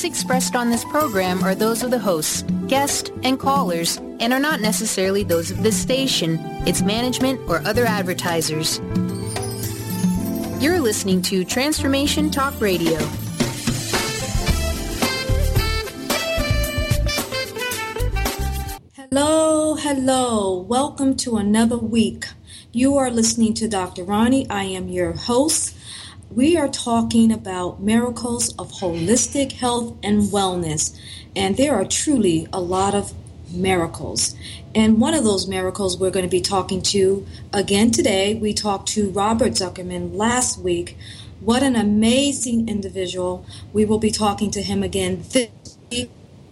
expressed on this program are those of the hosts, guests, and callers, and are not necessarily those of this station, its management, or other advertisers. You're listening to Transformation Talk Radio. Hello. Welcome to another week. You are listening to Dr. Ronnie. I am your host. We are talking about miracles of holistic health and wellness. And there are truly a lot of miracles. And one of those miracles we're going to be talking to again today. We talked to Robert Zuckerman last week. What an amazing individual. We will be talking to him again this week.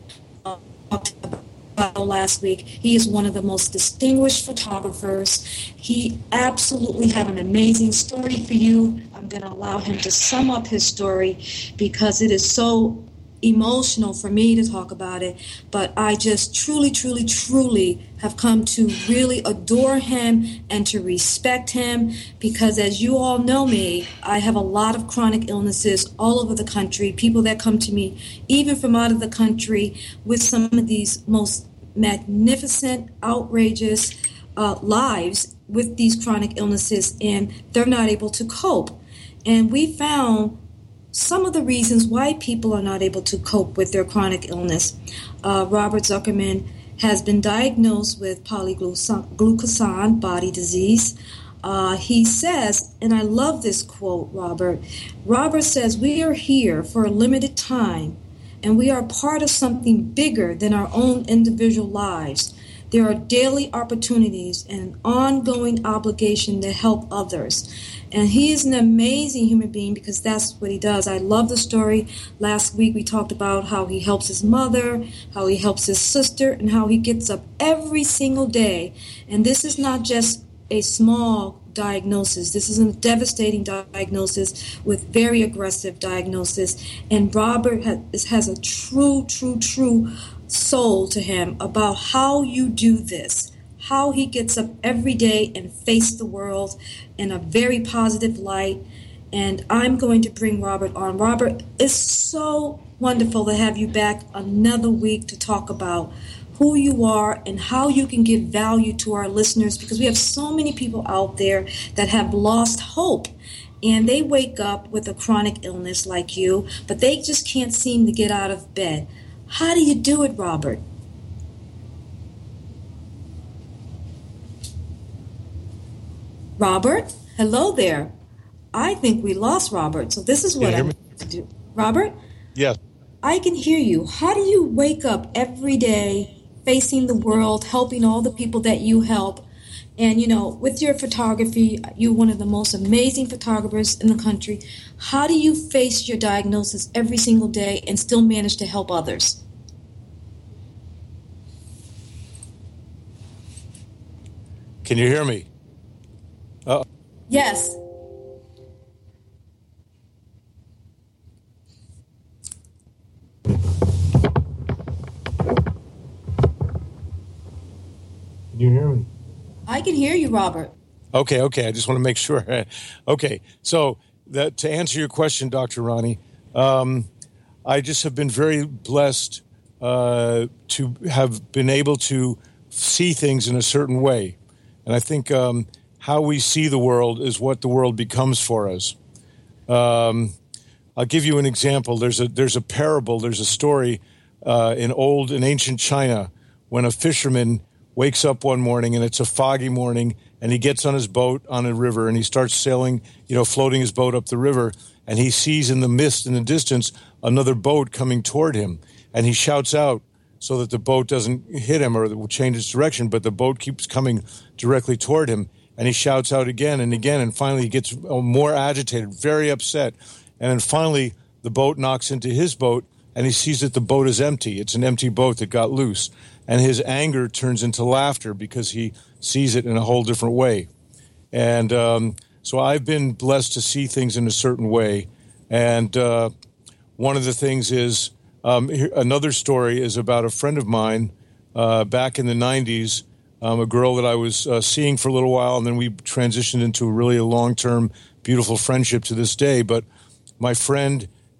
Last week. He is one of the most distinguished photographers. He absolutely had an amazing story for you. I'm going to allow him to sum up his story because it is so emotional for me to talk about it, but I just truly have come to really adore him and to respect him because, as you all know me, I have a lot of chronic illnesses all over the country, people that come to me even from out of the country with some of these most magnificent, outrageous lives with these chronic illnesses, and they're not able to cope. And we found some of the reasons why people are not able to cope with their chronic illness. Robert Zuckerman has been diagnosed with polyglucosan body disease. He says, and I love this quote, Robert. Robert says, "We are here for a limited time, and we are part of something bigger than our own individual lives. There are daily opportunities and an ongoing obligation to help others." And he is an amazing human being because that's what he does. I love the story. Last week we talked about how he helps his mother, how he helps his sister, and how he gets up every single day. And this is not just a small diagnosis. This is a devastating diagnosis with very aggressive diagnosis. And Robert has a true soul to him about how you do this, how he gets up every day and face the world in a very positive light. And I'm going to bring Robert on. Robert, it's so wonderful to have you back another week to talk about who you are and how you can give value to our listeners, because we have so many people out there that have lost hope. And they wake up with a chronic illness like you, but they just can't seem to get out of bed. How do you do it, Robert? Robert? Hello there. I think we lost Robert, so this is what I'm going to do. Robert? Yes. I can hear you. How do you wake up every day facing the world, helping all the people that you help? And, you know, with your photography, you're one of the most amazing photographers in the country. How do you face your diagnosis every single day and still manage to help others? Can you hear me? Yes. Can you hear me? I can hear you, Robert. Okay. I just want to make sure. Okay. So to answer your question, Dr. Ronnie, I just have been very blessed to have been able to see things in a certain way. And I think how we see the world is what the world becomes for us. I'll give you an example. There's a parable. There's a story in ancient China when a fisherman wakes up one morning and it's a foggy morning and he gets on his boat on a river and he starts sailing, floating his boat up the river, and he sees in the mist in the distance another boat coming toward him, and he shouts out so that the boat doesn't hit him or will change its direction, but the boat keeps coming directly toward him, and he shouts out again and again, and finally he gets more agitated, very upset, and then finally the boat knocks into his boat and he sees that the boat is empty. It's an empty boat that got loose. And his anger turns into laughter because he sees it in a whole different way. And so I've been blessed to see things in a certain way. And one of the things is, another story is about a friend of mine back in the 90s, a girl that I was seeing for a little while, and then we transitioned into a long-term, beautiful friendship to this day. But my friend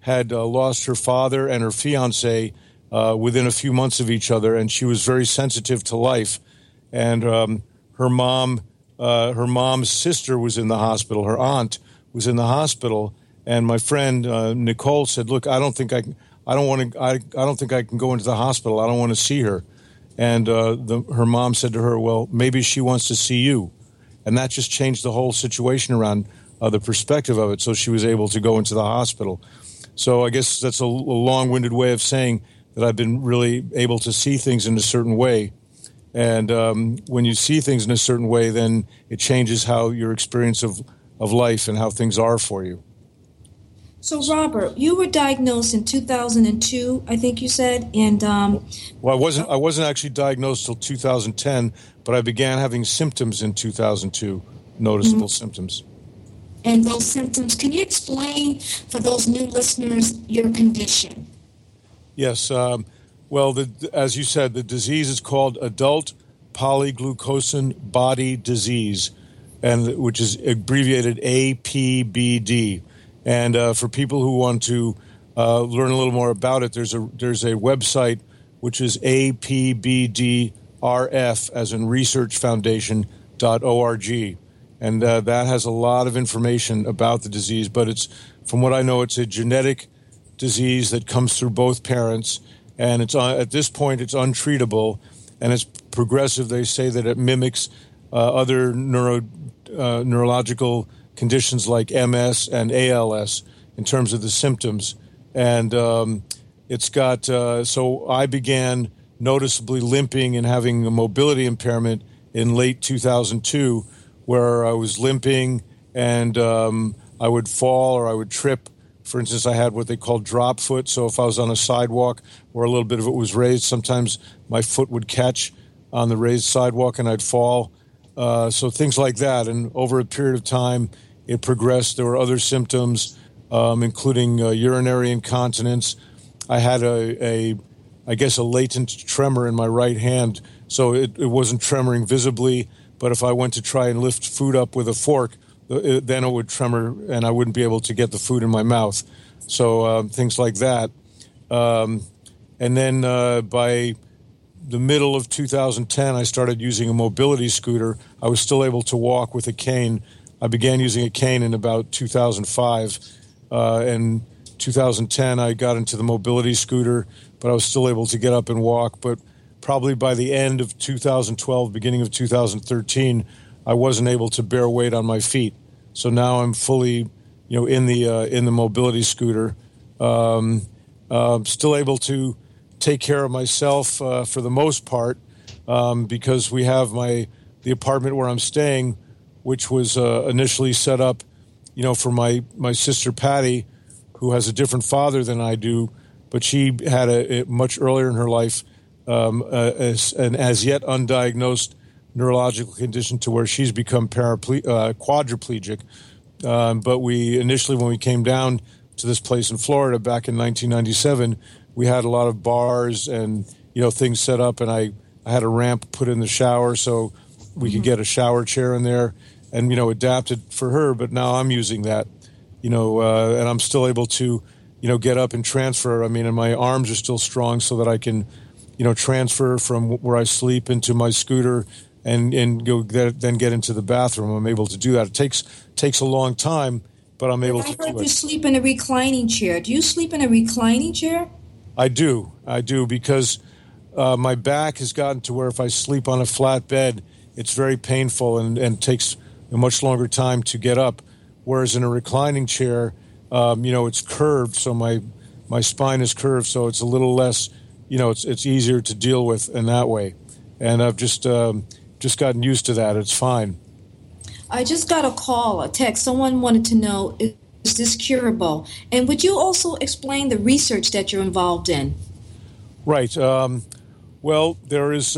had lost her father and her fiance within a few months of each other, and she was very sensitive to life. And her mom's sister was in the hospital. Her aunt was in the hospital, and my friend Nicole said, "Look, I don't think I can go into the hospital. I don't want to see her." And her mom said to her, "Well, maybe she wants to see you," and that just changed the whole situation around the perspective of it. So she was able to go into the hospital. So I guess that's a long-winded way of saying that I've been really able to see things in a certain way. And when you see things in a certain way, then it changes how your experience of life and how things are for you. So, Robert, you were diagnosed in 2002, I think you said, and well, I wasn't actually diagnosed till 2010, but I began having symptoms in 2002, noticeable symptoms. And those symptoms, can you explain for those new listeners your condition? Yes. Well, as you said, the disease is called adult polyglucosan body disease, and which is abbreviated APBD. And for people who want to learn a little more about it, there's a website which is apbdrf, as in researchfoundation.org. And that has a lot of information about the disease. But it's, from what I know, it's a genetic disease that comes through both parents. And it's at this point, it's untreatable, and it's progressive. They say that it mimics other neurological conditions like MS and ALS in terms of the symptoms. And it's got, so I began noticeably limping and having a mobility impairment in late 2002, where I was limping and I would fall or I would trip. For instance, I had what they call drop foot. So if I was on a sidewalk where a little bit of it was raised, sometimes my foot would catch on the raised sidewalk and I'd fall. So things like that. And over a period of time, it progressed. There were other symptoms, including urinary incontinence. I had I guess a latent tremor in my right hand. So it wasn't tremoring visibly, but if I went to try and lift food up with a fork, then it would tremor and I wouldn't be able to get the food in my mouth. So things like that. And then by the middle of 2010, I started using a mobility scooter. I was still able to walk with a cane. I began using a cane in about 2005. In 2010, I got into the mobility scooter, but I was still able to get up and walk. But probably by the end of 2012, beginning of 2013, I wasn't able to bear weight on my feet. So now I'm fully, in the mobility scooter. Still able to take care of myself for the most part, because we have the apartment where I'm staying, which was initially set up, for my sister Patty, who has a different father than I do, but she had a much earlier in her life an as yet undiagnosed neurological condition to where she's become quadriplegic. But initially, when we came down to this place in Florida back in 1997, we had a lot of bars and, things set up, and I had a ramp put in the shower so we could get a shower chair in there and, adapted for her. But now I'm using that, and I'm still able to, get up and transfer. I mean, and my arms are still strong so that I can, transfer from where I sleep into my scooter and go then get into the bathroom. I'm able to do that. It takes a long time, but I'm able to do it. I heard you sleep in a reclining chair. Do you sleep in a reclining chair? I do because my back has gotten to where if I sleep on a flat bed, it's very painful and takes a much longer time to get up. Whereas in a reclining chair, it's curved, so my spine is curved, so it's a little less, it's easier to deal with in that way. And I've just gotten used to that. It's fine. I just got a text. Someone wanted to know, is this curable? And would you also explain the research that you're involved in? Right. Well, there is.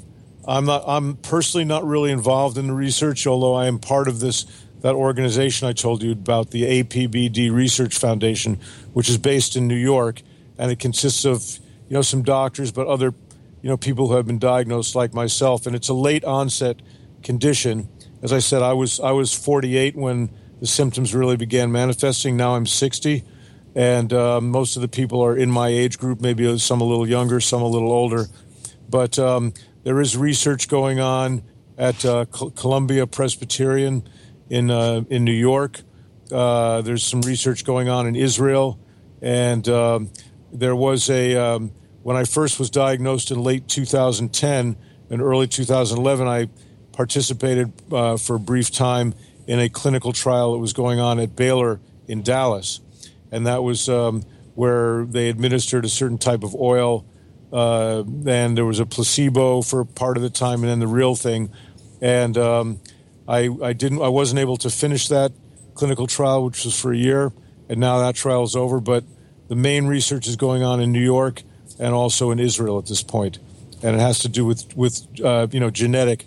I'm personally not really involved in the research, although I am part of that organization I told you about, the APBD Research Foundation, which is based in New York, and it consists of some doctors, but other people who have been diagnosed like myself, and it's a late onset condition. As I said, I was 48 when the symptoms really began manifesting. Now I'm 60, And most of the people are in my age group, maybe some a little younger, some a little older. But there is research going on at Columbia Presbyterian in New York. There's some research going on in Israel. And there was when I first was diagnosed in late 2010 and early 2011, I participated for a brief time in a clinical trial that was going on at Baylor in Dallas. And that was where they administered a certain type of oil, and there was a placebo for part of the time, and then the real thing. And I wasn't able to finish that clinical trial, which was for a year, and now that trial is over. But the main research is going on in New York and also in Israel at this point, and it has to do with genetic,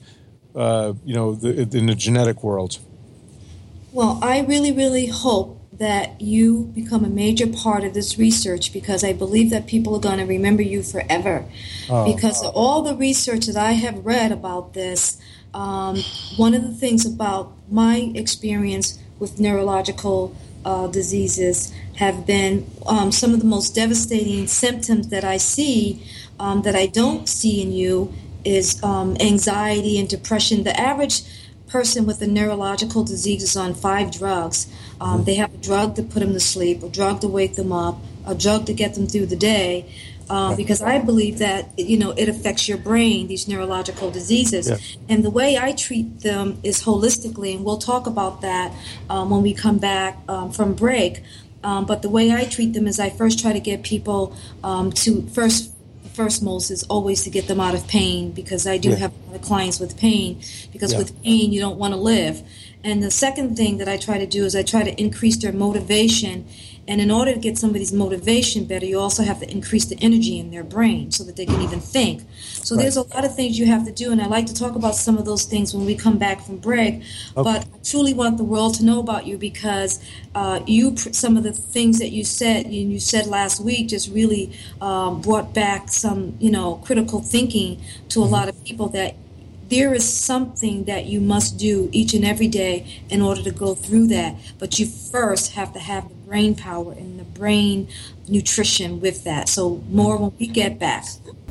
in the genetic world. Well, I really, really hope that you become a major part of this research, because I believe that people are going to remember you forever. Because of all the research that I have read about this, one of the things about my experience with neurological diseases have been some of the most devastating symptoms that I see that I don't see in you is anxiety and depression. The average person with a neurological disease is on 5 drugs. They have a drug to put them to sleep, a drug to wake them up, a drug to get them through the day, because I believe that it affects your brain, these neurological diseases. Yeah. And the way I treat them is holistically, and we'll talk about that when we come back from break. But the way I treat them is I first try to get people to first most is always to get them out of pain, because I do have a lot of clients with pain, because with pain you don't want to live. And the second thing that I try to do is I try to increase their motivation. And in order to get somebody's motivation better, you also have to increase the energy in their brain so that they can even think. So there's a lot of things you have to do, and I like to talk about some of those things when we come back from break. Okay. But I truly want the world to know about you, because some of the things that you said last week just really brought back some critical thinking to a lot of people, that there is something that you must do each and every day in order to go through that. But you first have to have the brain power and the brain nutrition with that. So more when we get back.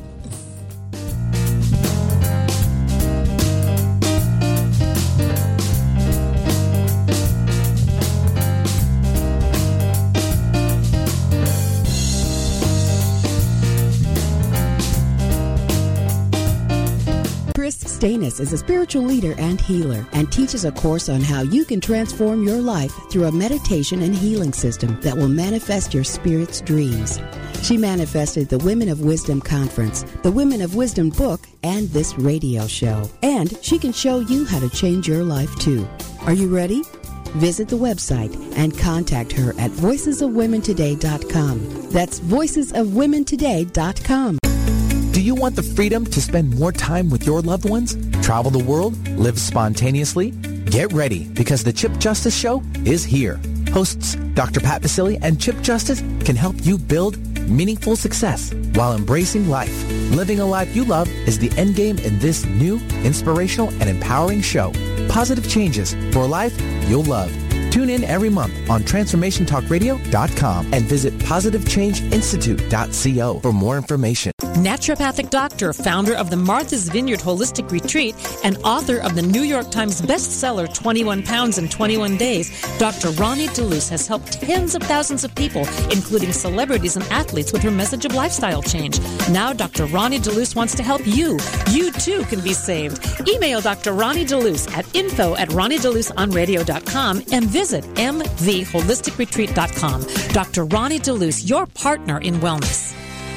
Chris Stanis is a spiritual leader and healer, and teaches a course on how you can transform your life through a meditation and healing system that will manifest your spirit's dreams. She manifested the Women of Wisdom Conference, the Women of Wisdom book, and this radio show. And she can show you how to change your life too. Are you ready? Visit the website and contact her at voicesofwomentoday.com. That's voicesofwomentoday.com. Do you want the freedom to spend more time with your loved ones? Travel the world? Live spontaneously? Get ready, because the Chip Justice Show is here. Hosts Dr. Pat Vasily and Chip Justice can help you build meaningful success while embracing life. Living a life you love is the end game in this new, inspirational, and empowering show. Positive changes for a life you'll love. Tune in every month on TransformationTalkRadio.com and visit PositiveChangeInstitute.co for more information. Naturopathic doctor, founder of the Martha's Vineyard Holistic Retreat, and author of the New York Times bestseller 21 Pounds in 21 Days, Dr. Ronnie DeLuce has helped tens of thousands of people, including celebrities and athletes, with her message of lifestyle change. Now Dr. Ronnie DeLuce wants to help you. You too can be saved. Email Dr. Ronnie DeLuce at info@RonnieDeLuceOnRadio.com and visit mtheholisticretreat.com. Dr. Ronnie DeLuce, your partner in wellness.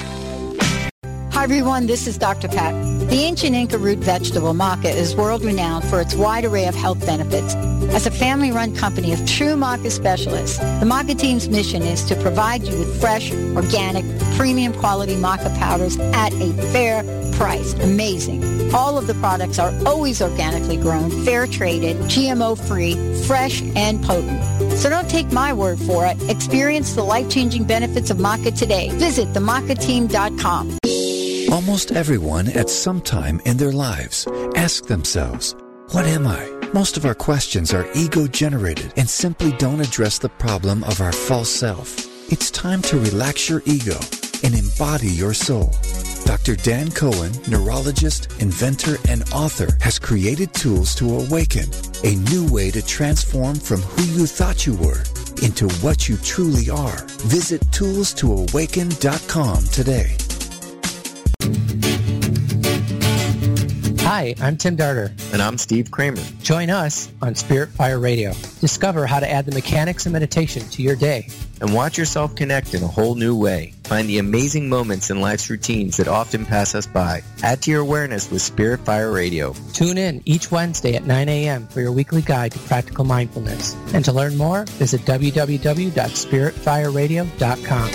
Hi everyone, this is Dr. Pat. The ancient Inca root vegetable maca is world-renowned for its wide array of health benefits. As a family-run company of true maca specialists, the maca team's mission is to provide you with fresh, organic, premium quality maca powders at a fair price. Amazing. All of the products are always organically grown, fair-traded, GMO-free, fresh, and potent. So don't take my word for it. Experience the life-changing benefits of maca today. Visit themacateam.com. Almost everyone at some time in their lives ask themselves, what am I? Most of our questions are ego-generated and simply don't address the problem of our false self. It's time to relax your ego and embody your soul. Dr. Dan Cohen, neurologist, inventor, and author, has created tools to awaken a new way to transform from who you thought you were into what you truly are. Visit toolstoawaken.com today. Hi, I'm Tim Darter. And I'm Steve Kramer. Join us on Spirit Fire Radio. Discover how to add the mechanics of meditation to your day. And watch yourself connect in a whole new way. Find the amazing moments in life's routines that often pass us by. Add to your awareness with Spirit Fire Radio. Tune in each Wednesday at 9 a.m. for your weekly guide to practical mindfulness. And to learn more, visit www.spiritfireradio.com.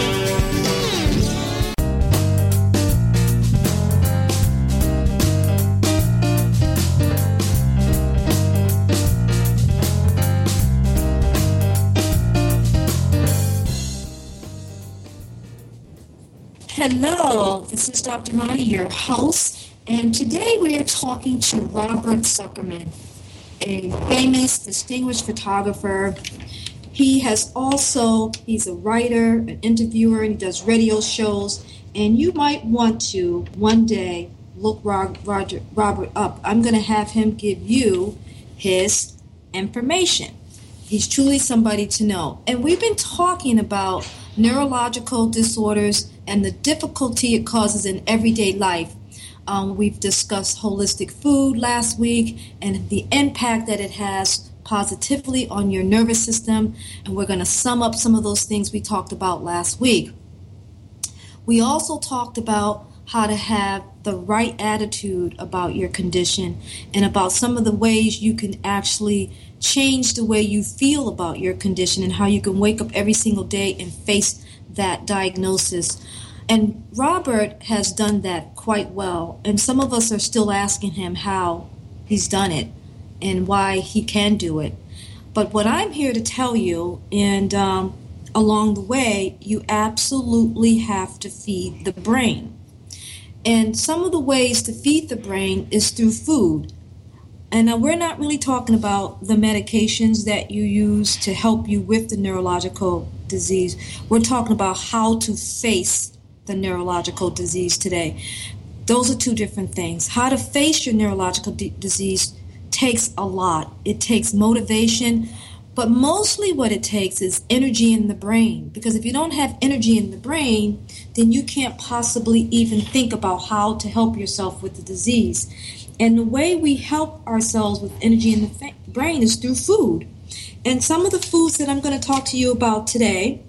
Hello, this is Dr. Ronnie, your host, and today we are talking to Robert Zuckerman, a famous, distinguished photographer. He's a writer, an interviewer, and he does radio shows, and you might want to one day look Robert up. I'm going to have him give you his information. He's truly somebody to know. And we've been talking about neurological disorders and the difficulty it causes in everyday life. We've discussed holistic food last week and the impact that it has positively on your nervous system, and we're going to sum up some of those things we talked about last week. We also talked about how to have the right attitude about your condition and about some of the ways you can actually change the way you feel about your condition and how you can wake up every single day and face that diagnosis. And Robert has done that quite well, and some of us are still asking him how he's done it and why he can do it. But what I'm here to tell you, and along the way, you absolutely have to feed the brain. And some of the ways to feed the brain is through food. And now we're not really talking about the medications that you use to help you with the neurological disease. We're talking about how to face the neurological disease today. Those are two different things. How to face your neurological disease takes a lot. It takes motivation, but mostly what it takes is energy in the brain. Because if you don't have energy in the brain, then you can't possibly even think about how to help yourself with the disease. And the way we help ourselves with energy in the brain is through food. And some of the foods that I'm going to talk to you about today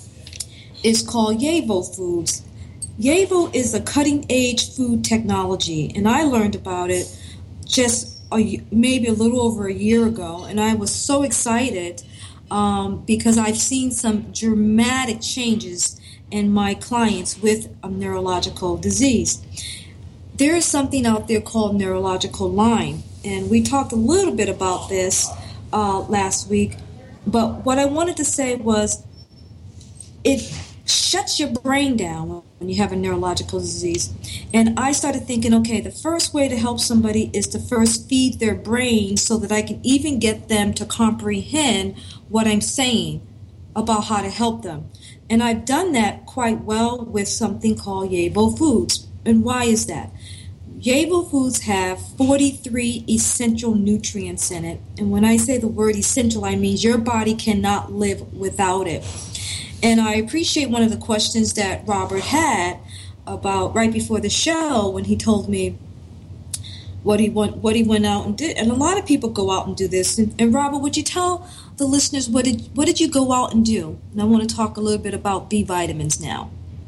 is called YAVO foods. YAVO is a cutting-edge food technology, and I learned about it just maybe a little over a year ago, and I was so excited because I've seen some dramatic changes in my clients with a neurological disease. There is something out there called neurological Lyme, and we talked a little bit about this last week, but what I wanted to say was it shuts your brain down when you have a neurological disease. And I started thinking, okay, the first way to help somebody is to first feed their brain so that I can even get them to comprehend what I'm saying about how to help them. And I've done that quite well with something called YAVO foods. And why is that? YAVO foods have 43 essential nutrients in it. And when I say the word essential, I mean your body cannot live without it. And I appreciate one of the questions that Robert had about right before the show when he told me what he went out and did. And a lot of people go out and do this. And Robert, would you tell the listeners what did you go out and do? And I want to talk a little bit about B vitamins now.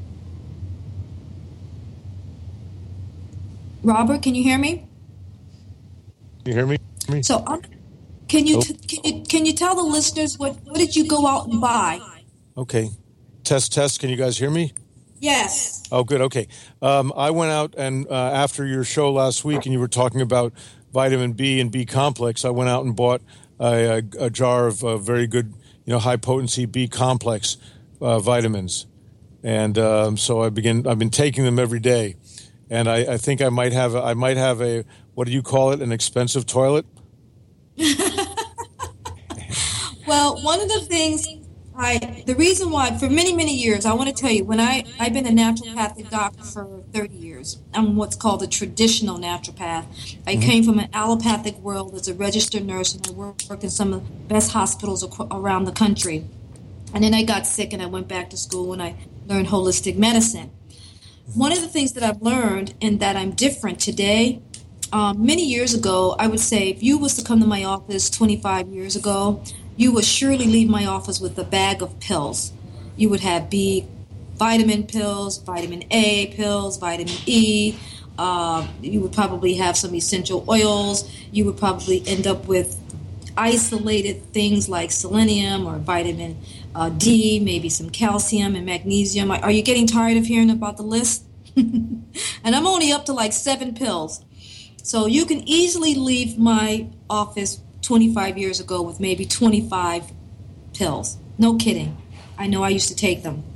Robert, can you hear me? You hear me? So, can you tell the listeners what did you go out and buy? Okay. Test. Can you guys hear me? Yes. Oh, good. Okay. I went out and after your show last week and you were talking about vitamin B and B complex, I went out and bought a jar of very good, high potency B complex vitamins. And so I've been taking them every day. And I think I might have a what do you call it? An expensive toilet? Well, one of the things The reason why, for many, many years, I want to tell you, I've been a naturopathic doctor for 30 years. I'm what's called a traditional naturopath. I came from an allopathic world as a registered nurse, and I worked in some of the best hospitals around the country. And then I got sick, and I went back to school, and I learned holistic medicine. One of the things that I've learned, and that I'm different today, many years ago, I would say if you was to come to my office 25 years ago, you would surely leave my office with a bag of pills. You would have B vitamin pills, vitamin A pills, vitamin E. You would probably have some essential oils. You would probably end up with isolated things like selenium or vitamin D, maybe some calcium and magnesium. Are you getting tired of hearing about the list? And I'm only up to like 7 pills. So you can easily leave my office 25 years ago with maybe 25 pills. No kidding. I know I used to take them.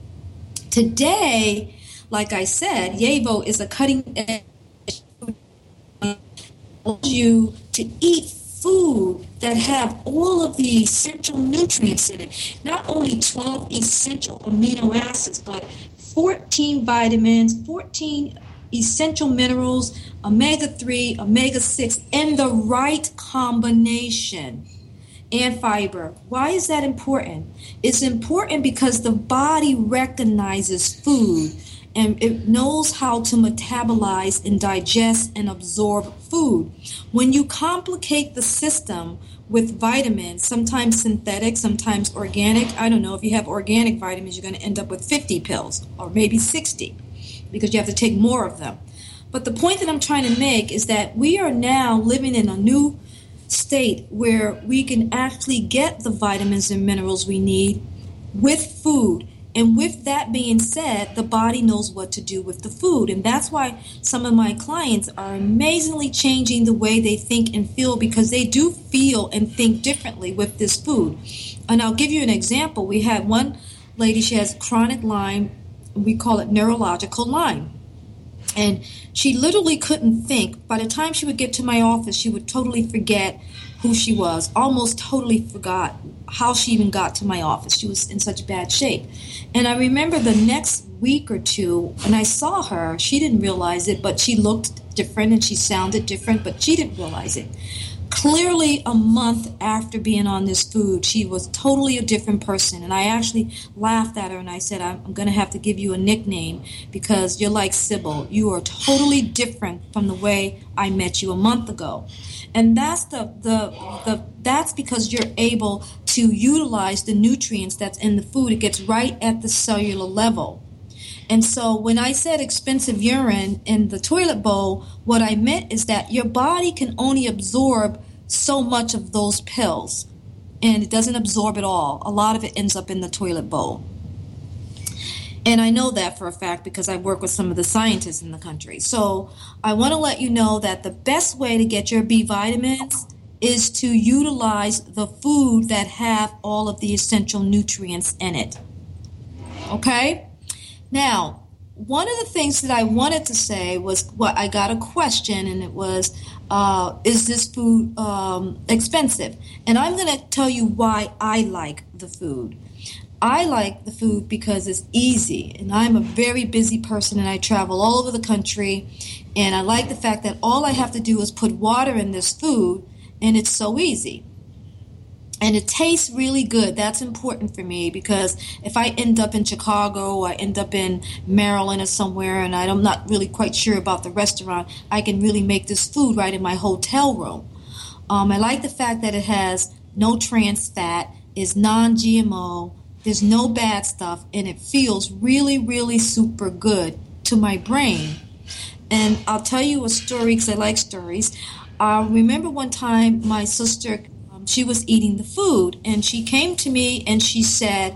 Today, like I said, Yevo is a cutting edge. It allows you to eat food that have all of the essential nutrients in it. Not only 12 essential amino acids, but 14 vitamins, 14 essential minerals, omega-3, omega-6, in the right combination, and fiber. Why is that important? It's important because the body recognizes food and it knows how to metabolize and digest and absorb food. When you complicate the system with vitamins, sometimes synthetic, sometimes organic, I don't know, if you have organic vitamins, you're going to end up with 50 pills or maybe 60. Because you have to take more of them. But the point that I'm trying to make is that we are now living in a new state where we can actually get the vitamins and minerals we need with food. And with that being said, the body knows what to do with the food. And that's why some of my clients are amazingly changing the way they think and feel, because they do feel and think differently with this food. And I'll give you an example. We had one lady, she has chronic Lyme. We call it neurological Lyme. And she literally couldn't think. By the time she would get to my office, she would totally forget who she was, almost totally forgot how she even got to my office. She was in such bad shape. And I remember the next week or two, and I saw her, she didn't realize it, but she looked different and she sounded different, but she didn't realize it. Clearly, a month after being on this food, she was totally a different person. And I actually laughed at her and I said, I'm going to have to give you a nickname because you're like Sybil. You are totally different from the way I met you a month ago. And that's that's because you're able to utilize the nutrients that's in the food. It gets right at the cellular level. And so when I said expensive urine in the toilet bowl, what I meant is that your body can only absorb so much of those pills, and it doesn't absorb it all. A lot of it ends up in the toilet bowl. And I know that for a fact because I work with some of the scientists in the country. So I want to let you know that the best way to get your B vitamins is to utilize the food that have all of the essential nutrients in it. Okay? Now, one of the things that I wanted to say was, I got a question, and it was, is this food expensive? And I'm going to tell you why I like the food. I like the food because it's easy, and I'm a very busy person, and I travel all over the country, and I like the fact that all I have to do is put water in this food, and it's so easy. And it tastes really good. That's important for me because if I end up in Chicago or I end up in Maryland or somewhere and I'm not really quite sure about the restaurant, I can really make this food right in my hotel room. I like the fact that it has no trans fat, is non-GMO, there's no bad stuff, and it feels really, really super good to my brain. And I'll tell you a story because I like stories. I remember one time my sister, she was eating the food, and she came to me and she said,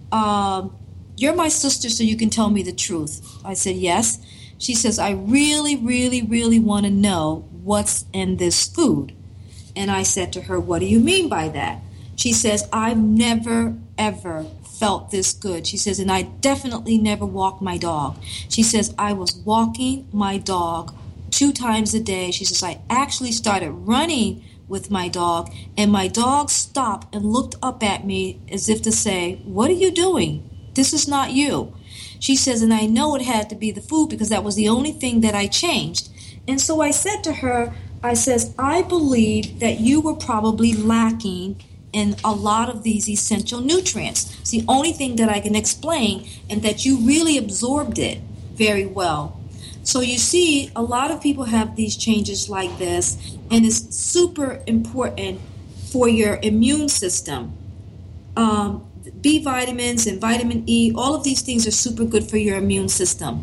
you're my sister, so you can tell me the truth. I said, yes. She says, I really, really, really want to know what's in this food. And I said to her, what do you mean by that? She says, I've never, ever felt this good. She says, and I definitely never walked my dog. She says, I was walking my dog 2 times a day. She says, I actually started running with my dog, and my dog stopped and looked up at me as if to say, "What are you doing? This is not you." She says, and I know it had to be the food because that was the only thing that I changed. And so I said to her, I says, I believe that you were probably lacking in a lot of these essential nutrients. It's the only thing that I can explain, and that you really absorbed it very well. So you see, a lot of people have these changes like this, and it's super important for your immune system. B vitamins and vitamin E, all of these things are super good for your immune system.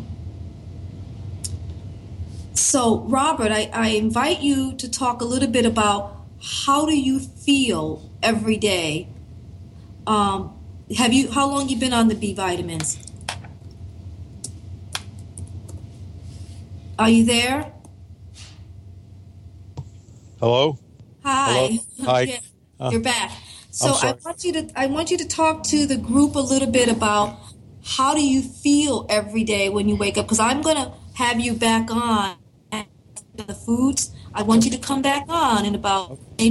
So, Robert, I invite you to talk a little bit about how do you feel every day. How long you been on the B vitamins? Are you there? Hello? Hi. Hello? Hi. Yeah, you're back. So I want you to talk to the group a little bit about how do you feel every day when you wake up, because I'm going to have you back on the foods. I want you to come back on in about and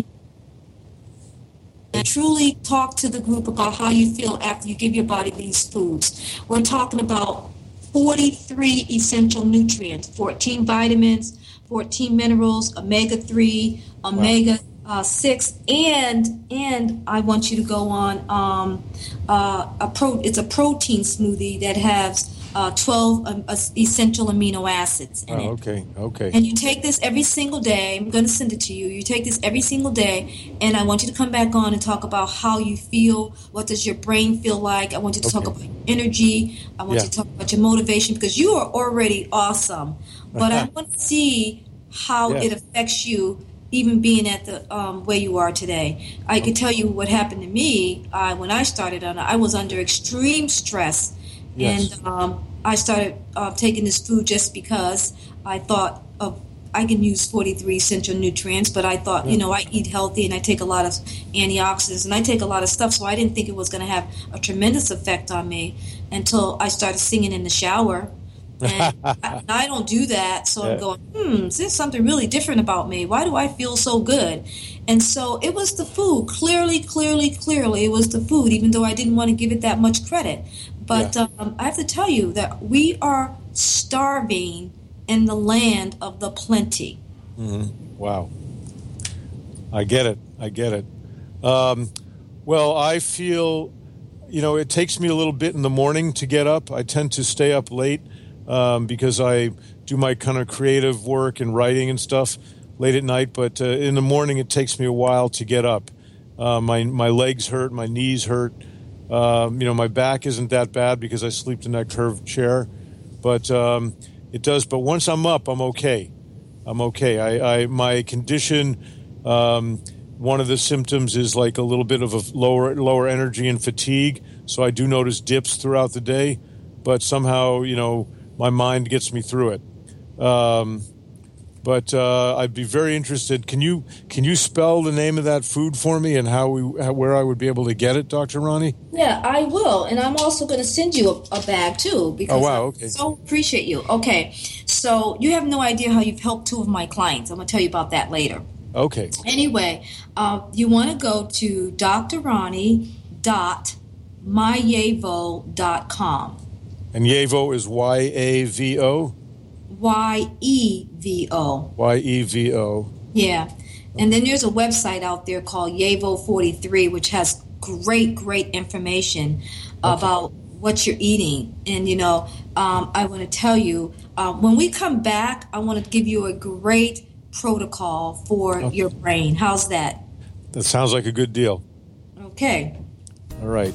truly talk to the group about how you feel after you give your body these foods. We're talking about 43 essential nutrients, 14 vitamins, 14 minerals, omega-3, omega-6, and I want you to go on it's a protein smoothie that has 12 essential amino acids in it. Okay. And you take this every single day. I'm going to send it to you. You take this every single day, and I want you to come back on and talk about how you feel. What does your brain feel like? I want you to talk about your energy. I want you to talk about your motivation, because you are already awesome. But I want to see how it affects you, even being at the where you are today. I can tell you what happened to me when I started on it. I was under extreme stress. Yes. And I started taking this food just because I thought I can use 43 essential nutrients, but I thought, I eat healthy and I take a lot of antioxidants and I take a lot of stuff, so I didn't think it was going to have a tremendous effect on me until I started singing in the shower. And I don't do that, so I'm going, there's something really different about me. Why do I feel so good? And so it was the food. Clearly, it was the food, even though I didn't want to give it that much credit. But I have to tell you that we are starving in the land of the plenty. Mm-hmm. Wow. I get it. Well, I feel, it takes me a little bit in the morning to get up. I tend to stay up late because I do my kind of creative work and writing and stuff late at night. But in the morning, it takes me a while to get up. My legs hurt, my knees hurt. My back isn't that bad because I sleep in that curved chair, but it does. But once I'm up, I'm okay. My condition, one of the symptoms is like a little bit of a lower energy and fatigue. So I do notice dips throughout the day, but somehow, my mind gets me through it. But I'd be very interested. Can you spell the name of that food for me and where I would be able to get it, Dr. Ronnie? Yeah, I will, and I'm also going to send you a bag too because I so appreciate you. Okay, so you have no idea how you've helped two of my clients. I'm going to tell you about that later. Okay. Anyway, you want to go to drronnie.myevo.com. And Yevo is Y-A-V-O? Y-E-V-O. Y-E-V-O. Yeah. And then there's a website out there called Yevo43, which has great information about what you're eating. And, I want to tell you, when we come back, I want to give you a great protocol for your brain. How's that? That sounds like a good deal. Okay. All right.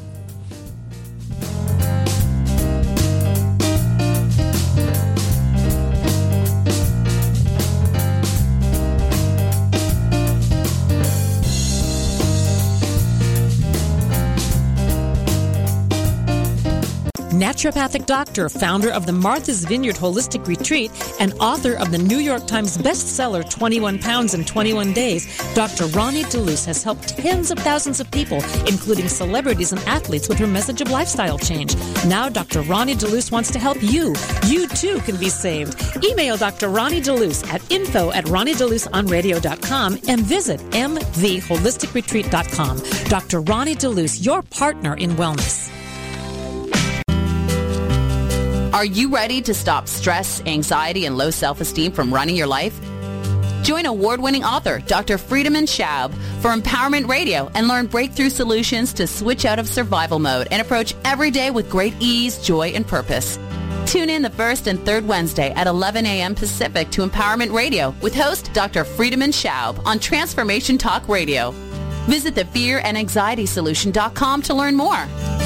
naturopathic doctor, founder of the Martha's Vineyard Holistic Retreat, and author of the New York Times bestseller 21 Pounds in 21 Days, Dr. Ronnie DeLuce has helped tens of thousands of people, including celebrities and athletes, with her message of lifestyle change. Now Dr. Ronnie DeLuce wants to help you. You too can be saved. Email Dr. Ronnie DeLuce at info@ronniedeluceonradio.com and visit mtheholisticretreat.com. Dr. Ronnie DeLuce, your partner in wellness. Are you ready to stop stress, anxiety, and low self-esteem from running your life? Join award-winning author Dr. Friedemann Schaub for Empowerment Radio and learn breakthrough solutions to switch out of survival mode and approach every day with great ease, joy, and purpose. Tune in the first and third Wednesday at 11 a.m. Pacific to Empowerment Radio with host Dr. Friedemann Schaub on Transformation Talk Radio. Visit thefearandanxietysolution.com to learn more.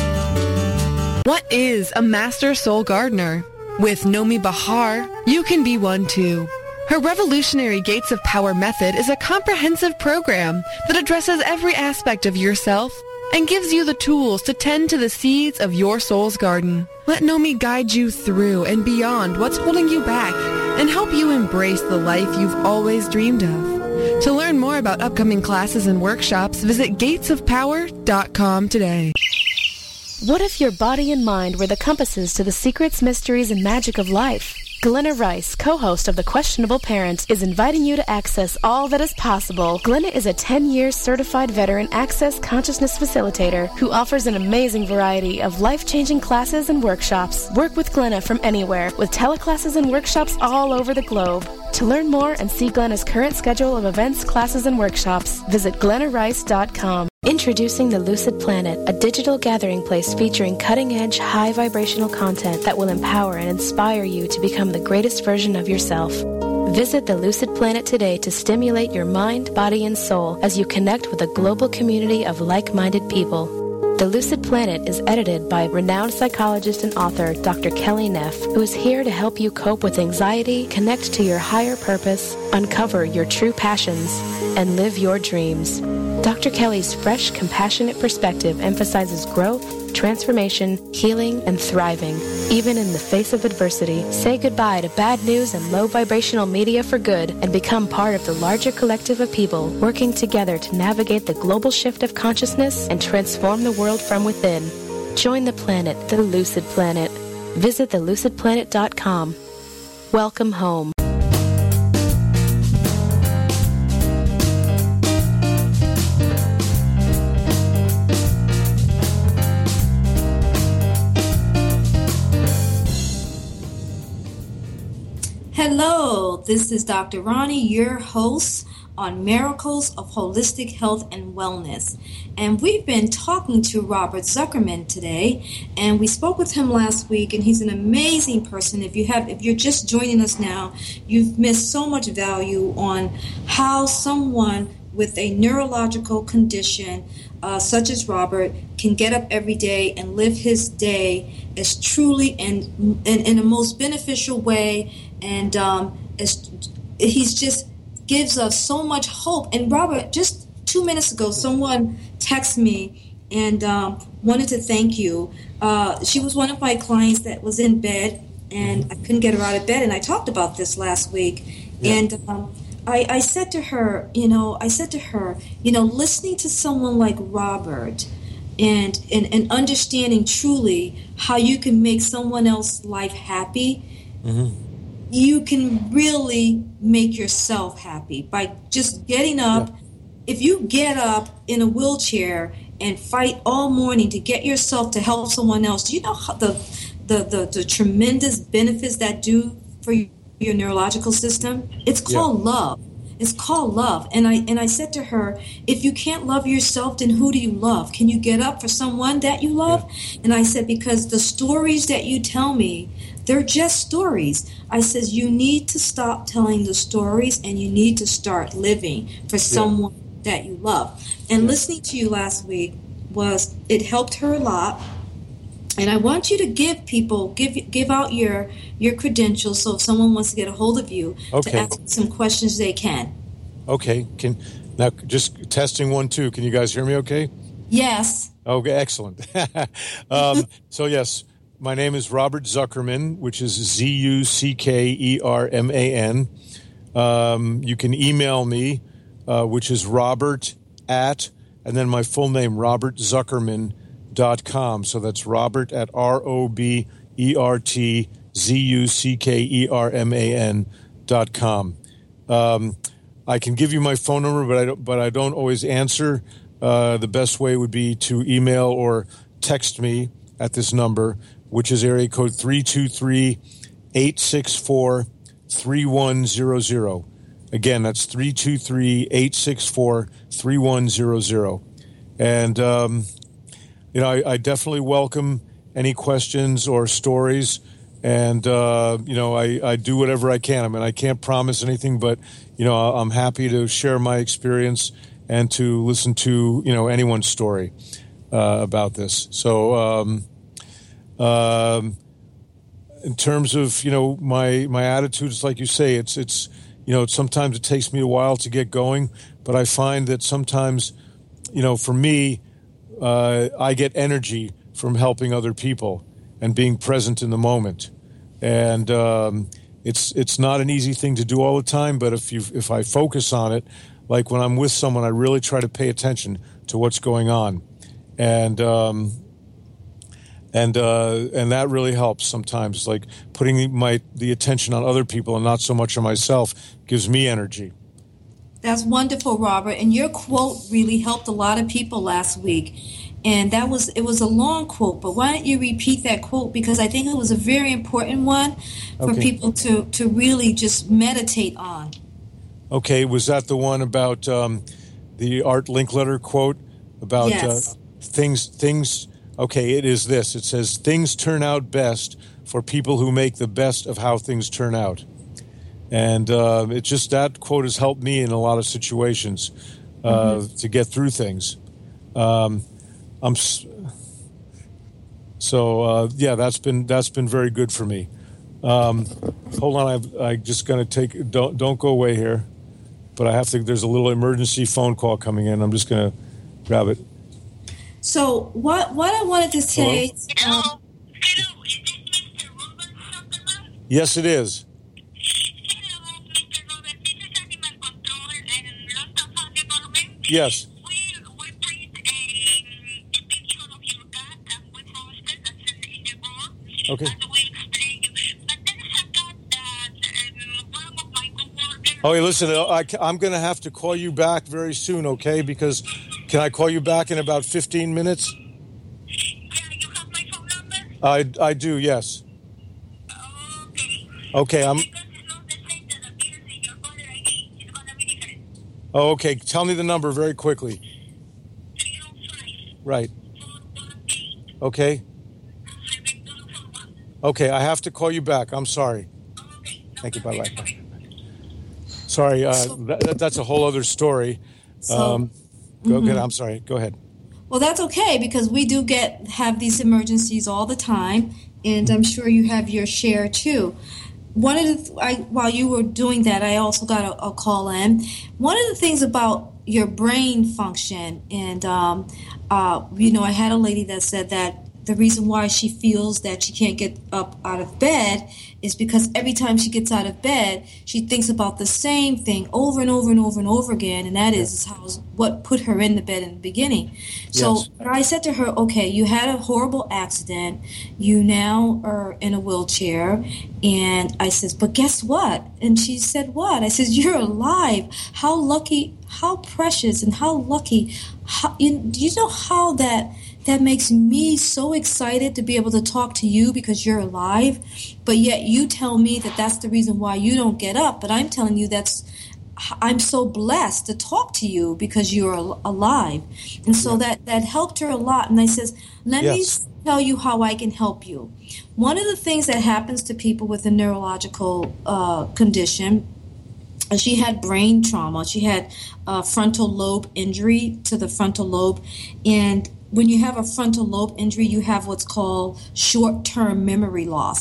What is a Master Soul Gardener? With Nomi Bahar, you can be one too. Her revolutionary Gates of Power method is a comprehensive program that addresses every aspect of yourself and gives you the tools to tend to the seeds of your soul's garden. Let Nomi guide you through and beyond what's holding you back and help you embrace the life you've always dreamed of. To learn more about upcoming classes and workshops, visit gatesofpower.com today. What if your body and mind were the compasses to the secrets, mysteries, and magic of life? Glenna Rice, co-host of The Questionable Parent, is inviting you to access all that is possible. Glenna is a 10-year certified veteran access consciousness facilitator who offers an amazing variety of life-changing classes and workshops. Work with Glenna from anywhere with teleclasses and workshops all over the globe. To learn more and see Glenna's current schedule of events, classes, and workshops, visit glennarice.com. Introducing the Lucid Planet, a digital gathering place featuring cutting-edge, high-vibrational content that will empower and inspire you to become the greatest version of yourself. Visit the Lucid Planet today to stimulate your mind, body, and soul as you connect with a global community of like-minded people. The Lucid Planet is edited by renowned psychologist and author Dr. Kelly Neff, who is here to help you cope with anxiety, connect to your higher purpose, uncover your true passions, and live your dreams. Dr. Kelly's fresh, compassionate perspective emphasizes growth, transformation, healing, and thriving. Even in the face of adversity, say goodbye to bad news and low vibrational media for good and become part of the larger collective of people working together to navigate the global shift of consciousness and transform the world from within. Join the planet, the Lucid Planet. Visit thelucidplanet.com. Welcome home. Hello, this is Dr. Ronnie, your host on Miracles of Holistic Health and Wellness. And we've been talking to Robert Zuckerman today, and we spoke with him last week, and he's an amazing person. If you're just joining us now, you've missed so much value on how someone with a neurological condition such as Robert can get up every day and live his day as truly and in the most beneficial way, and as he's just gives us so much hope. And Robert, just 2 minutes ago, someone texted me and wanted to thank you. She was one of my clients that was in bed, and I couldn't get her out of bed, and I talked about this last week. Yeah. And I said to her, listening to someone like Robert and understanding truly how you can make someone else's life happy, you can really make yourself happy by just getting up. Yeah. If you get up in a wheelchair and fight all morning to get yourself to help someone else, do you know how the tremendous benefits that do for your neurological system? It's called love. It's called love. And I said to her, if you can't love yourself, then who do you love? Can you get up for someone that you love? Yeah. And I said, because the stories that you tell me, they're just stories. I says, you need to stop telling the stories, and you need to start living for someone that you love. And listening to you last week it helped her a lot. And I want you to give out your credentials, so if someone wants to get a hold of you to ask some questions, they can. Okay. Now just testing 1, 2. Can you guys hear me okay? Yes. Okay, excellent. So yes, my name is Robert Zuckerman, which is Zuckerman. You can email me, which is Robert at, and then my full name, robertzuckerman.com. So that's Robert at RobertZuckerman.com. I can give you my phone number, but I don't always answer. The best way would be to email or text me at this number, which is area code 323-864-3100. Again, that's 323-864-3100. And, I definitely welcome any questions or stories. And, I do whatever I can. I mean, I can't promise anything, but, I'm happy to share my experience and to listen to, anyone's story about this. So in terms of, my attitudes, like you say, it's sometimes it takes me a while to get going, but I find that sometimes, for me, I get energy from helping other people and being present in the moment. And it's not an easy thing to do all the time, but if I focus on it, like when I'm with someone, I really try to pay attention to what's going on, and that really helps sometimes. Like putting the attention on other people and not so much on myself gives me energy. That's wonderful, Robert. And your quote really helped a lot of people last week. And it was a long quote, but why don't you repeat that quote? Because I think it was a very important one for people to really just meditate on. Okay, was that the one about the Art Linkletter quote about things? Okay, it is this. It says, things turn out best for people who make the best of how things turn out. And that quote has helped me in a lot of situations to get through things. That's been very good for me. Hold on, I just going to take. Don't go away here, but I have to. There's a little emergency phone call coming in. I'm just going to grab it. So what I wanted to say. Hello. Yes, it is. Yes. Okay. Okay, listen, I'm going to have to call you back very soon, okay? Because can I call you back in about 15 minutes? Yeah, you have my phone number? I do, yes. Okay, Oh, okay. Tell me the number very quickly. 305. Right. Okay. Okay, I have to call you back. I'm sorry. Thank you. Bye-bye. Sorry, that's a whole other story. Go ahead. I'm sorry. Go ahead. Well, that's okay because we do have these emergencies all the time, and I'm sure you have your share too. While you were doing that, I also got a call in. One of the things about your brain function, and I had a lady that said that the reason why she feels that she can't get up out of bed is because every time she gets out of bed, she thinks about the same thing over and over and over and over again, and that is what put her in the bed in the beginning. So I said to her, okay, you had a horrible accident. You now are in a wheelchair. And I says, but guess what? And she said, what? I says, you're alive. How lucky, how precious, and how lucky. Do you know how that makes me so excited to be able to talk to you because you're alive, but yet you tell me that that's the reason why you don't get up. But I'm telling you I'm so blessed to talk to you because you're alive. And so that helped her a lot. And I says, let me tell you how I can help you. One of the things that happens to people with a neurological condition, she had brain trauma. She had frontal lobe injury to the frontal lobe. And when you have a frontal lobe injury, you have what's called short-term memory loss.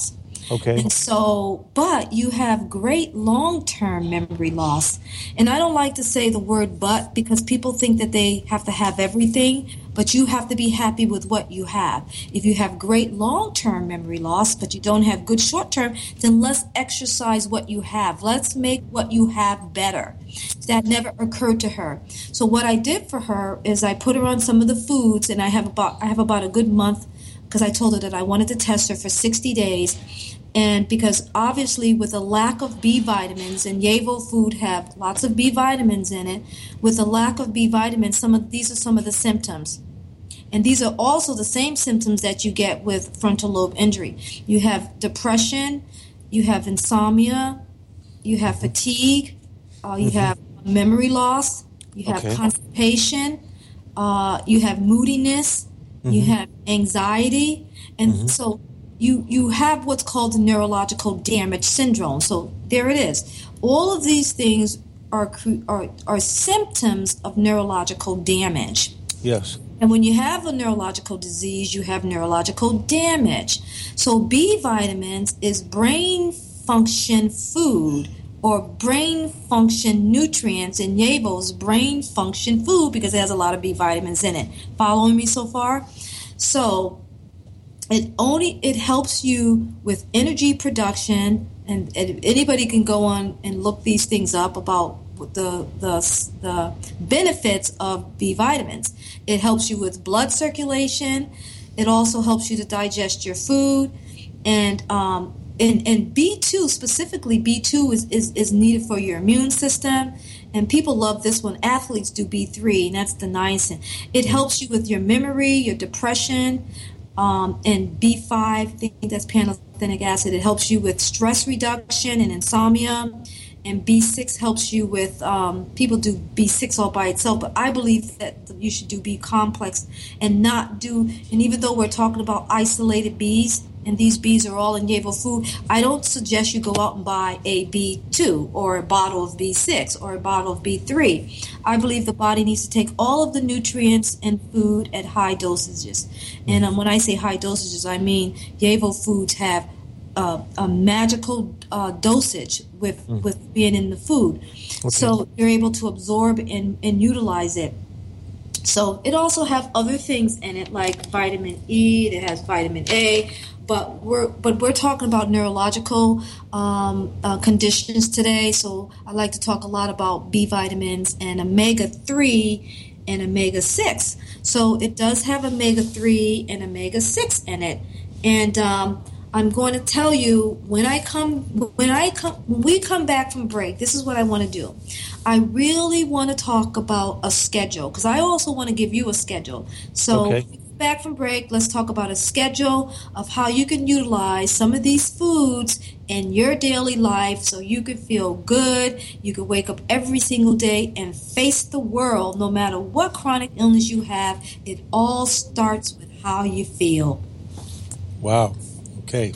Okay. And so, but you have great long-term memory loss. And I don't like to say the word but because people think that they have to have everything, but you have to be happy with what you have. If you have great long-term memory loss, but you don't have good short-term, then let's exercise what you have. Let's make what you have better. That never occurred to her. So what I did for her is I put her on some of the foods, and I have about a good month because I told her that I wanted to test her for 60 days. And because obviously with a lack of B vitamins, and Yavo food have lots of B vitamins in it, with a lack of B vitamins, these are some of the symptoms. And these are also the same symptoms that you get with frontal lobe injury. You have depression, you have insomnia, you have fatigue, you have memory loss, you have constipation, you have moodiness, you have anxiety, and so you have what's called neurological damage syndrome. So there it is. All of these things are symptoms of neurological damage. Yes. And when you have a neurological disease, you have neurological damage. So B vitamins is brain function food or brain function nutrients in Yavo's brain function food because it has a lot of B vitamins in it. Following me so far? So it helps you with energy production, and anybody can go on and look these things up about the benefits of B vitamins. It helps you with blood circulation. It also helps you to digest your food, and B2 specifically, B2 is needed for your immune system. And people love this one. Athletes do B3, and that's the niacin. It helps you with your memory, your depression. And B5, I think that's pantothenic acid. It helps you with stress reduction and insomnia. And B6 helps you with, people do B6 all by itself, but I believe that you should do B complex and not do, and even though we're talking about isolated Bs, and these Bs are all in Yavo food, I don't suggest you go out and buy a B2 or a bottle of B6 or a bottle of B3. I believe the body needs to take all of the nutrients in food at high dosages. And when I say high dosages, I mean Yavo foods have a magical dosage with being in the food. Okay. So you're able to absorb and utilize it. So it also has other things in it like vitamin E, it has vitamin A, but we're talking about neurological conditions today. So I like to talk a lot about B vitamins and omega-3 and omega-6. So it does have omega-3 and omega-6 in it. And I'm going to tell you when we come back from break, this is what I want to do. I really want to talk about a schedule because I also want to give you a schedule. So back from break, let's talk about a schedule of how you can utilize some of these foods in your daily life so you can feel good. You can wake up every single day and face the world no matter what chronic illness you have. It all starts with how you feel. Wow. Okay.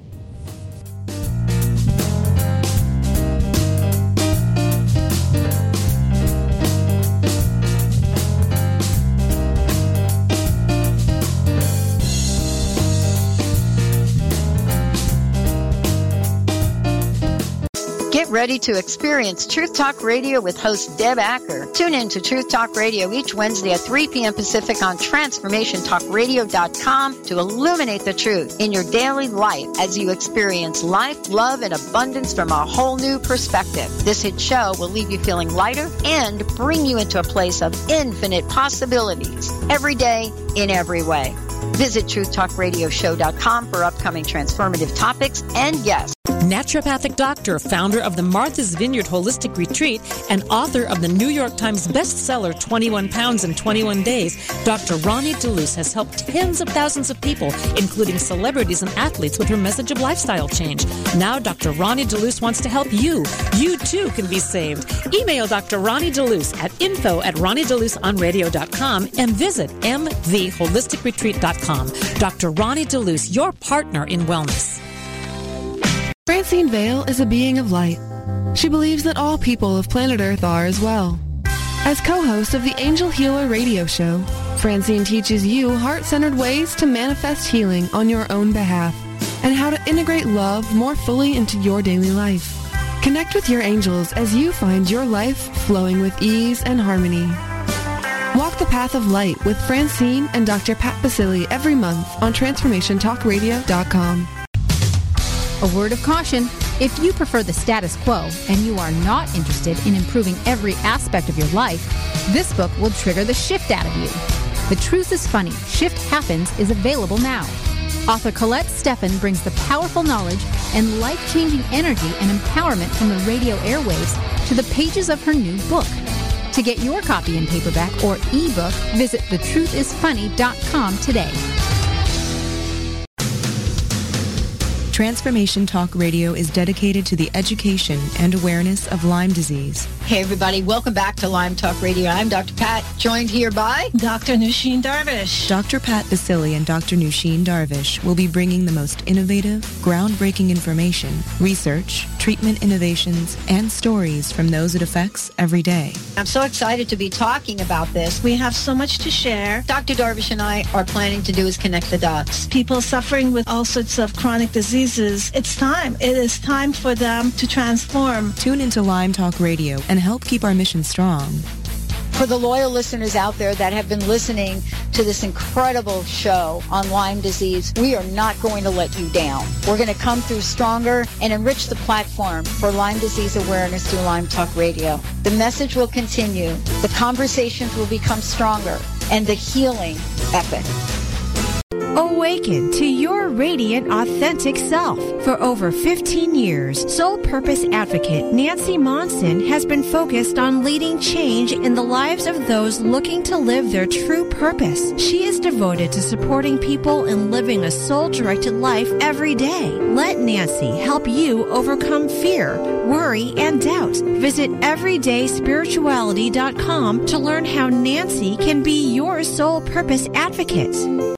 Get ready to experience Truth Talk Radio with host Deb Acker. Tune in to Truth Talk Radio each Wednesday at 3 p.m. Pacific on TransformationTalkRadio.com to illuminate the truth in your daily life as you experience life, love, and abundance from a whole new perspective. This hit show will leave you feeling lighter and bring you into a place of infinite possibilities every day in every way. Visit TruthTalkRadioshow.com for upcoming transformative topics and guests. Naturopathic doctor, founder of the Martha's Vineyard Holistic Retreat, and author of the New York Times bestseller 21 Pounds in 21 Days, Dr. Ronnie DeLuce has helped tens of thousands of people, including celebrities and athletes, with her message of lifestyle change. Now Dr. Ronnie DeLuce wants to help you. You too can be saved. Email Dr. Ronnie DeLuce at info@RonnieDeLuceOnRadio.com and visit mtheholisticretreat.com. Dr. Ronnie DeLuce, your partner in wellness. Francine Vale is a being of light. She believes that all people of planet Earth are as well. As co-host of the Angel Healer radio show, Francine teaches you heart-centered ways to manifest healing on your own behalf. and how to integrate love more fully into your daily life. Connect with your angels as you find your life flowing with ease and harmony. Walk the Path of Light with Francine and Dr. Pat Basili every month on TransformationTalkRadio.com. A word of caution. If you prefer the status quo and you are not interested in improving every aspect of your life, this book will trigger the shift out of you. The Truth is Funny, Shift Happens is available now. Author Colette Steffen brings the powerful knowledge and life-changing energy and empowerment from the radio airwaves to the pages of her new book. To get your copy in paperback or ebook, visit thetruthisfunny.com today. Transformation Talk Radio is dedicated to the education and awareness of Lyme disease. Hey everybody, welcome back to Lyme Talk Radio. I'm Dr. Pat, joined here by Dr. Nusheen Darvish. Dr. Pat Basili and Dr. Nusheen Darvish will be bringing the most innovative, groundbreaking information, research, treatment innovations, and stories from those it affects every day. I'm so excited to be talking about this. We have so much to share. Dr. Darvish and I are planning to do is connect the dots. People suffering with all sorts of chronic diseases, it's time. It is time for them to transform. Tune into Lyme Talk Radio and help keep our mission strong. For the loyal listeners out there that have been listening to this incredible show on Lyme disease, we are not going to let you down. We're going to come through stronger and enrich the platform for Lyme disease awareness through Lyme Talk Radio. The message will continue, the conversations will become stronger, and the healing epic. Awaken to your radiant, authentic self. For over 15 years, Soul Purpose Advocate Nancy Monson has been focused on leading change in the lives of those looking to live their true purpose. She is devoted to supporting people in living a soul-directed life every day. Let Nancy help you overcome fear, worry, and doubt. Visit everydayspirituality.com to learn how Nancy can be your soul purpose advocate.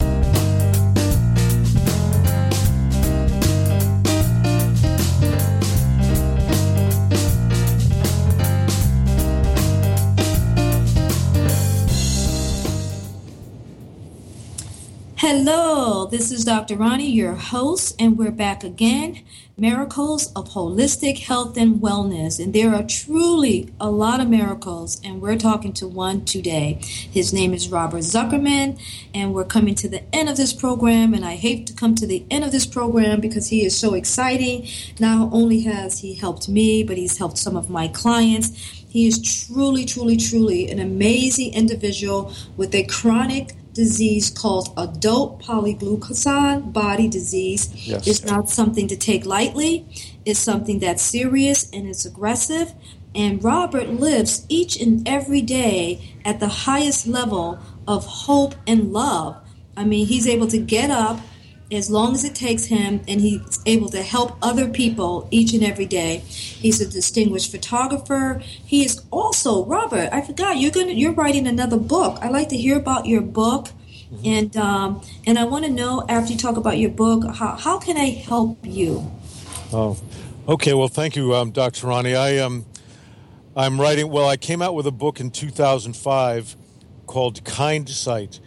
Hello, this is Dr. Ronnie, your host, and we're back again. Miracles of Holistic Health and Wellness. And there are truly a lot of miracles, and we're talking to one today. His name is Robert Zuckerman, and we're coming to the end of this program, and I hate to come to the end of this program because he is so exciting. Not only has he helped me, but he's helped some of my clients. He is truly, truly, truly an amazing individual with a chronic disease called adult polyglucosan body disease. Yes. It's not something to take lightly. It's something that's serious and it's aggressive. And Robert lives each and every day at the highest level of hope and love. I mean, he's able to get up as long as it takes him, and he's able to help other people each and every day. He's a distinguished photographer. He is also, Robert, I forgot, you're writing another book. I'd like to hear about your book, and I want to know, after you talk about your book, how can I help you? Oh, okay. Well, thank you, Dr. Ronnie. I'm writing. Well, I came out with a book in 2005 called Kindsight,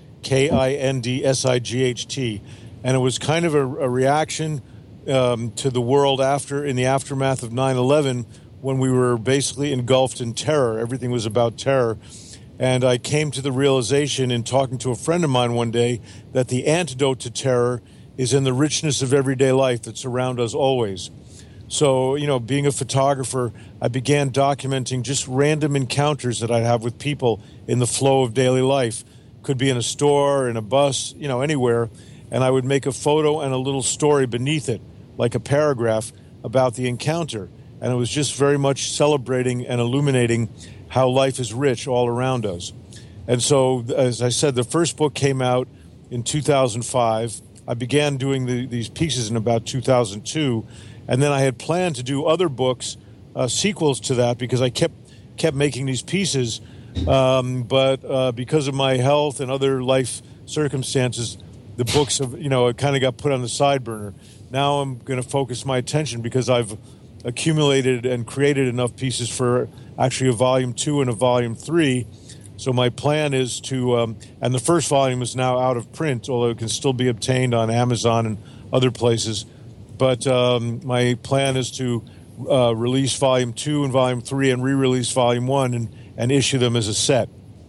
KINDSIGHT. And it was kind of a reaction to the world in the aftermath of 9/11, when we were basically engulfed in terror. Everything was about terror. And I came to the realization in talking to a friend of mine one day that the antidote to terror is in the richness of everyday life that's around us always. So, being a photographer, I began documenting just random encounters that I'd have with people in the flow of daily life. Could be in a store, in a bus, anywhere. And I would make a photo and a little story beneath it, like a paragraph about the encounter. And it was just very much celebrating and illuminating how life is rich all around us. And so, as I said, the first book came out in 2005. I began doing these pieces in about 2002. And then I had planned to do other books, sequels to that, because I kept making these pieces. But because of my health and other life circumstances, the books have, it kind of got put on the side burner. Now I'm going to focus my attention because I've accumulated and created enough pieces for actually a volume 2 and a volume 3. So my plan is to, and the first volume is now out of print, although it can still be obtained on Amazon and other places. but my plan is to release Volume 2 and Volume 3 and re-release Volume 1 and issue them as a set.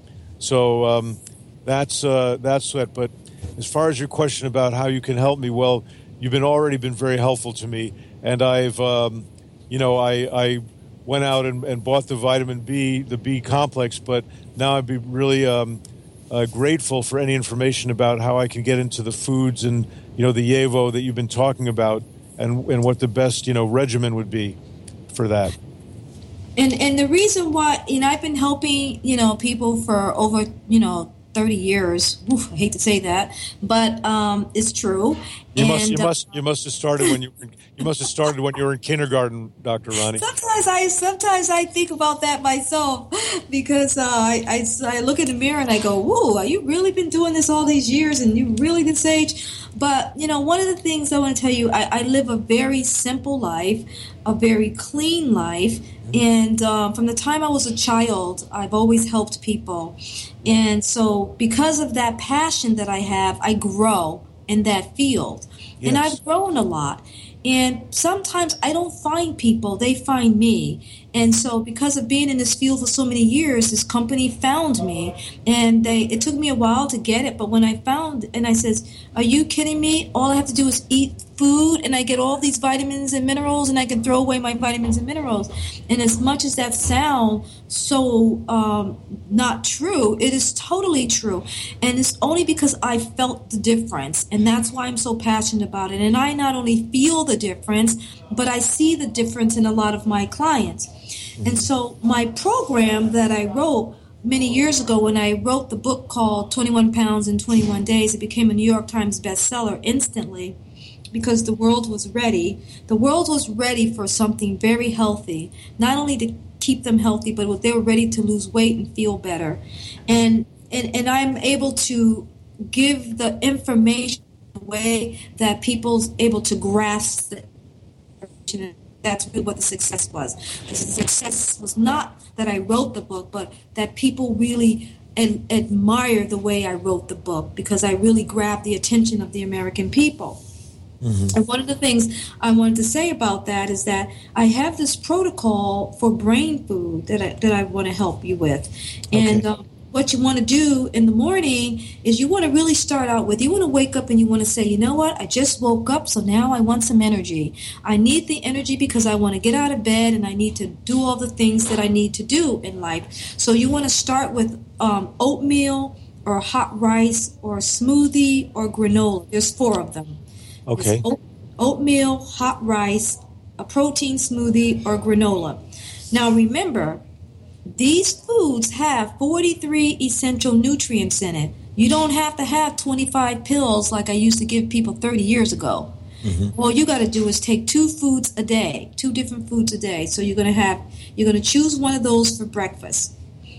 So that's that. But as far as your question about how you can help me, well, you've already been very helpful to me, and I've I went out and bought the vitamin B, the B complex, but now I'd be really grateful for any information about how I can get into the foods and the YEVO that you've been talking about, and what the best regimen would be for that. And the reason why, I've been helping people for over 30 years. Oof, I hate to say that, but it's true. You must have started when you were in kindergarten, Dr. Ronnie. Sometimes I think about that myself, because I look in the mirror and I go, "Whoa, you really been doing this all these years, and you really this age?" But one of the things I want to tell you, I live a very simple life, a very clean life, and from the time I was a child, I've always helped people, and so because of that passion that I have, I grow in that field. Yes. And I've grown a lot. And sometimes I don't find people, they find me. And so because of being in this field for so many years, this company found me. And it took me a while to get it. But when I found, and I says, "Are you kidding me? All I have to do is eat food and I get all these vitamins and minerals, and I can throw away my vitamins and minerals." And as much as that sounds so not true, it is totally true. And it's only because I felt the difference. And that's why I'm so passionate about it. And I not only feel the difference, but I see the difference in a lot of my clients. And so my program that I wrote many years ago, when I wrote the book called 21 Pounds in 21 Days, it became a New York Times bestseller instantly, because the world was ready. The world was ready for something very healthy, not only to keep them healthy, but they were ready to lose weight and feel better. And I'm able to give the information in a way that people's able to grasp it. That's really what the success was. The success was not that I wrote the book, but that people really admire the way I wrote the book, because I really grabbed the attention of the American people. Mm-hmm. And one of the things I wanted to say about that is that I have this protocol for brain food that I want to help you with. And what you want to do in the morning is you want to really start out with, you want to wake up and you want to say, "You know what, I just woke up, so now I want some energy. I need the energy because I want to get out of bed and I need to do all the things that I need to do in life." So you want to start with oatmeal or hot rice or smoothie or granola. There's 4 of them. Okay. Oatmeal, hot rice, a protein smoothie, or granola. Now remember, these foods have 43 essential nutrients in it. You don't have to have 25 pills like I used to give people 30 years ago. Mm-hmm. All you got to do is take 2 foods a day, 2 different foods a day. So you're going to choose one of those for breakfast.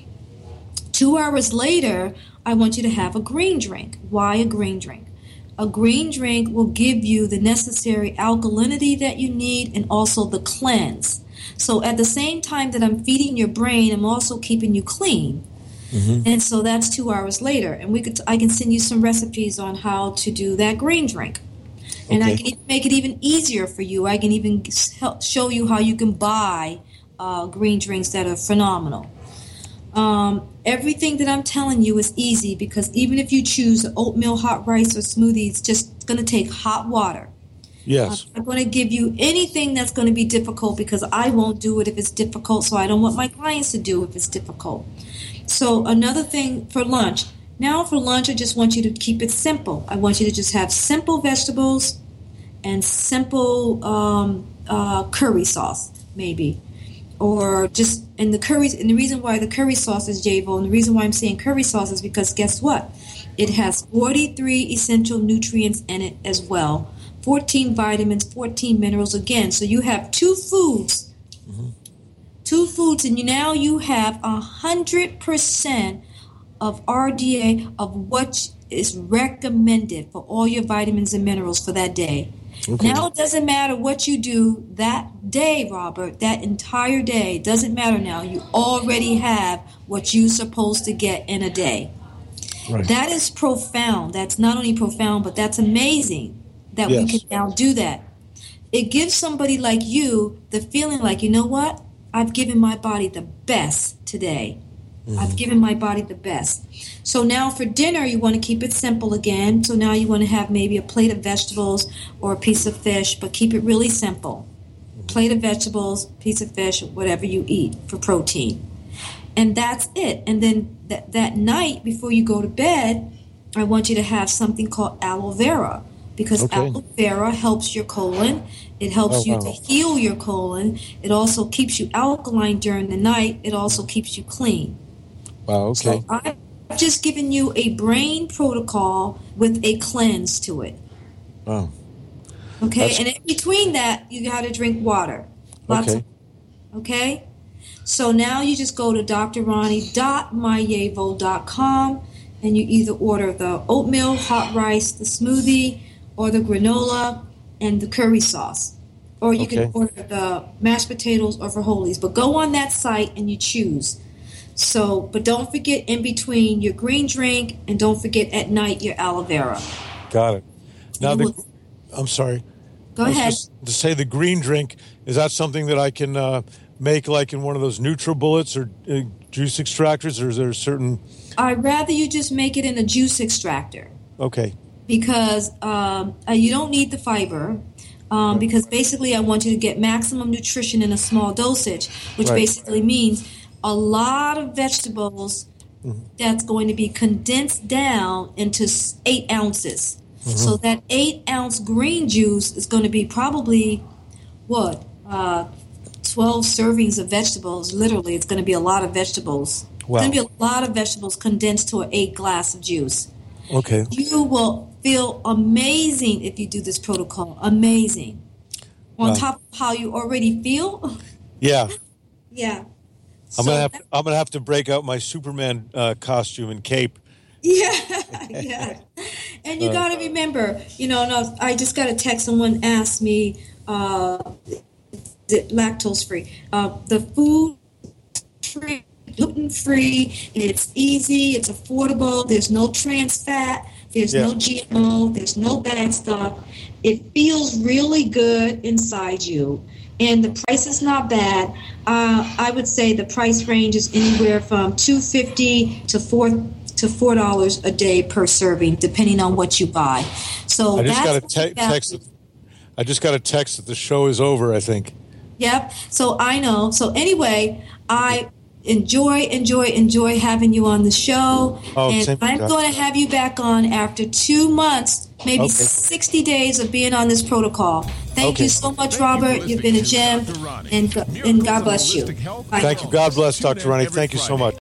2 hours later, I want you to have a green drink. Why a green drink? A green drink will give you the necessary alkalinity that you need and also the cleanse. So at the same time that I'm feeding your brain, I'm also keeping you clean. Mm-hmm. And so that's 2 hours later. And I can send you some recipes on how to do that green drink. And I can even make it even easier for you. I can even show you how you can buy green drinks that are phenomenal. Everything that I'm telling you is easy, because even if you choose oatmeal, hot rice, or smoothie, it's just going to take hot water. Yes. I'm going to give you anything that's going to be difficult, because I won't do it if it's difficult, so I don't want my clients to do it if it's difficult. So another thing for lunch. Now for lunch, I just want you to keep it simple. I want you to just have simple vegetables and simple curry sauce, maybe. Or just, and the reason why the curry sauce is YEVO, and the reason why I'm saying curry sauce is because guess what? It has 43 essential nutrients in it as well. 14 vitamins, 14 minerals again. So you have 2 foods. Mm-hmm. 2 foods, and now you have 100% of RDA of what is recommended for all your vitamins and minerals for that day. Okay. Now it doesn't matter what you do that day, Robert, that entire day. It doesn't matter now. You already have what you're supposed to get in a day. Right. That is profound. That's not only profound, but that's amazing that we can now do that. it gives somebody like you the feeling like, you know what? I've given my body the best today. I've given my body the best. So now for dinner, you want to keep it simple again. So now you want to have maybe a plate of vegetables or a piece of fish, but keep it really simple. Plate of vegetables, piece of fish, whatever you eat for protein. And that's it. And then that night before you go to bed, I want you to have something called aloe vera, because aloe vera helps your colon. It helps you to heal your colon. It also keeps you alkaline during the night. It also keeps you clean. Wow, okay. So I've just given you a brain protocol with a cleanse to it. Wow. Okay, and in between that, you got to drink water. Okay? So now you just go to drronnie.myevo.com and you either order the oatmeal, hot rice, the smoothie, or the granola and the curry sauce. Or you can order the mashed potatoes or frijoles. But go on that site and you choose. So, but don't forget in between your green drink, and don't forget at night your aloe vera. Got it. Now, I'm sorry. Go ahead. To say the green drink, is that something that I can make like in one of those NutriBullets or juice extractors, or is there a certain... I'd rather you just make it in a juice extractor. Okay. Because you don't need the fiber. Because basically I want you to get maximum nutrition in a small dosage, which basically means a lot of vegetables that's going to be condensed down into 8 ounces. So that 8-ounce green juice is going to be probably, 12 servings of vegetables. Literally, it's going to be a lot of vegetables. Wow. It's going to be a lot of vegetables condensed to an 8 glass of juice. Okay. You will feel amazing if you do this protocol. Amazing. On top of how you already feel. Yeah. Yeah. I'm gonna have to break out my Superman costume and cape. Yeah. And you got to remember, I just got a text. Someone asked me, lactose free. The food free, gluten free. It's easy. It's affordable. There's no trans fat. There's no GMO. There's no bad stuff. It feels really good inside you. And the price is not bad. I would say the price range is anywhere from $2.50 to $4 a day per serving, depending on what you buy. So I just got a text. I just got a text that the show is over, I think. Yep. So I know. So anyway, I enjoy having you on the show. And I'm going to have you back on after 2 months, maybe 60 days of being on this protocol. Thank you so much, Robert. You've been a gem, and God bless you. Thank you. God bless, Dr. Ronnie. Thank you so much.